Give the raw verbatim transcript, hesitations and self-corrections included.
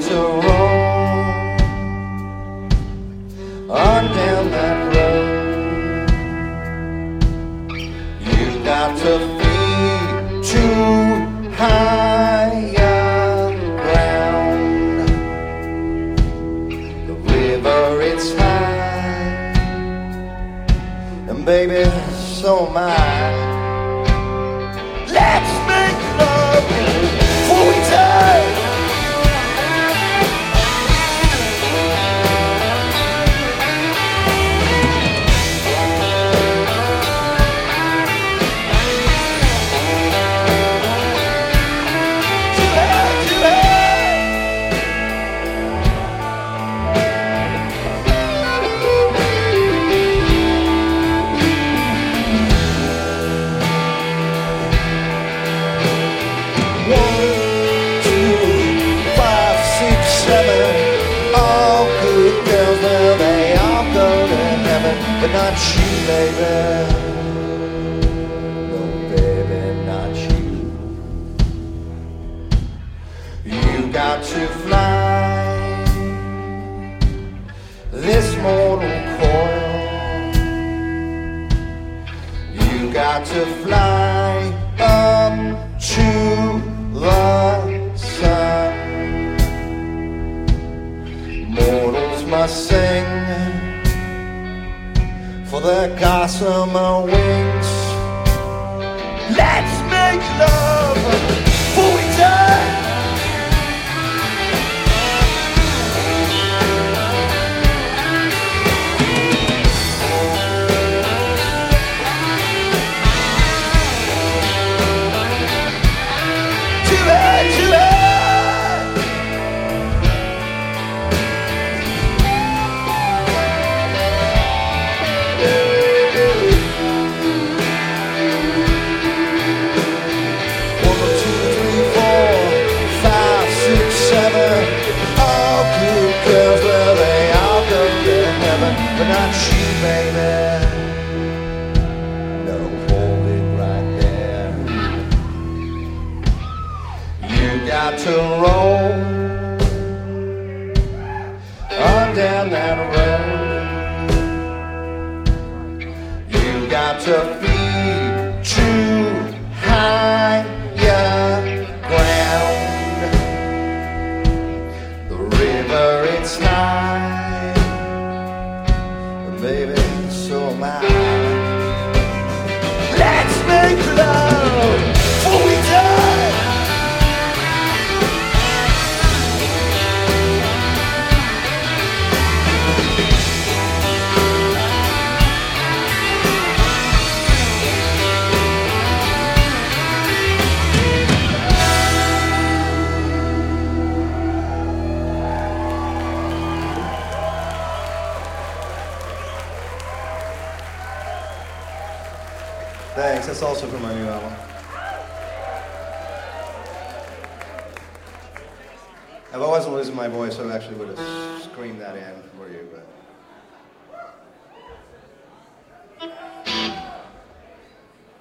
to roll on down that road. You've got to flee to higher ground. The river, it's high, and baby, so am I. Let's make love before we die. But not you, baby. No, baby, not you. You got to fly this mortal coil. You got to fly up to the sun. Mortals must sing for their gossamer wings. Let's make love before we die. Too bad, too bad. But not you, baby. No, hold it right there. You got to roll on down that road. You got to feed to higher ground. The river, it's high, baby, so am I. Let's make love before we die. Thanks, that's also from my new album. If I wasn't losing my voice, I actually would have screamed that in for you, but